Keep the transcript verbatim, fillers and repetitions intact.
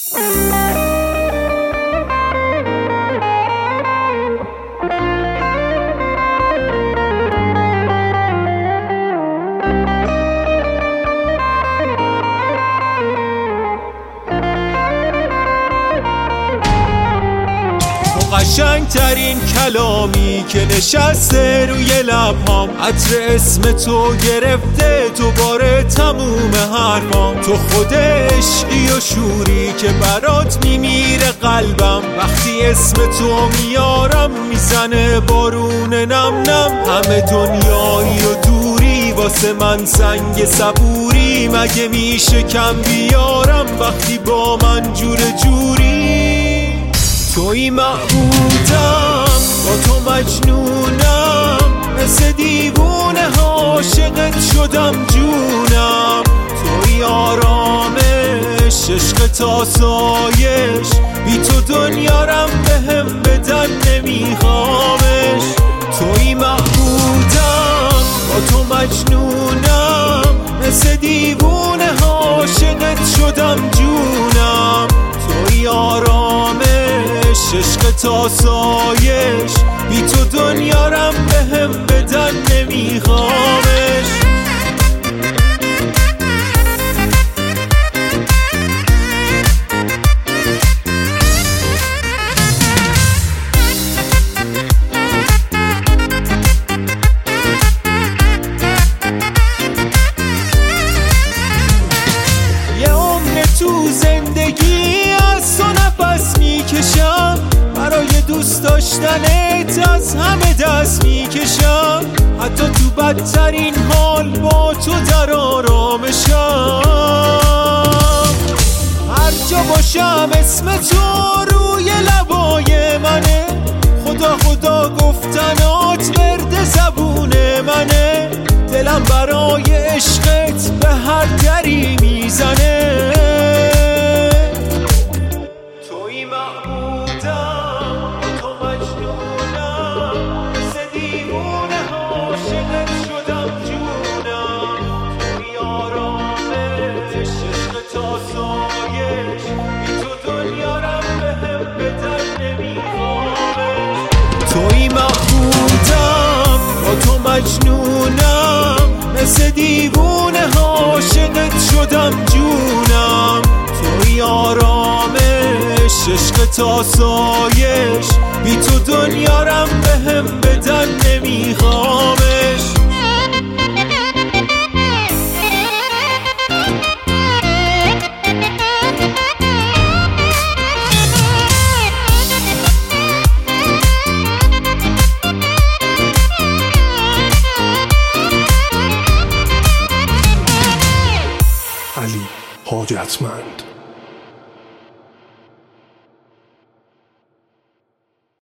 قشنگ ترین کلامی که نشسته روی لبهام، عطر اسم تو گرفته دوباره تموم حرفام. تو خود عشقی و شوری که برات میمیره قلبم، وقتی اسم تو میارم میزنه بارون نم نم. همه دنیایی و دوری واسه من سنگ صبوری، مگه میشه کم بیارم وقتی با من جور جوری؟ توی معبودم با تو مجنونم، مثل دیوونه عاشقت شدم جونم. توی آرامش عشق تا سایش، بی تو دنیارم بهم بدن نمیخوامش. توی معبودم با تو مجنونم، مثل دیوونه عاشقت شدم جونم. توی آرامش عشق تا سایش، بی تو دنیارم بهم بدن نمیخوامش. یه عمر تو زندگی از تو نفس میکشم، برای دوست داشتنت از همه دست میکشم. حتی تو بدترین حال با تو در آرامشم. هر جا باشم اسم تو روی لبای منه، خدا خدا گفتنات ورد زبون منه. دلم برای عشقت به هر دری میزنه. توی معبودم تو مجنونم، مثل دیوونه عاشقت شدم جونم. توی آرامش عشق تا سایش، بی تو دنیارم بهم بدن نمیخوامش. توی معبودم با تو مجنونم، مثل دیوونه عاشقت شدم جونم. توی آرامش عشق تا سایش، بی تو دنیارم بهم بدن نمیخوامش. علی حاجتمند.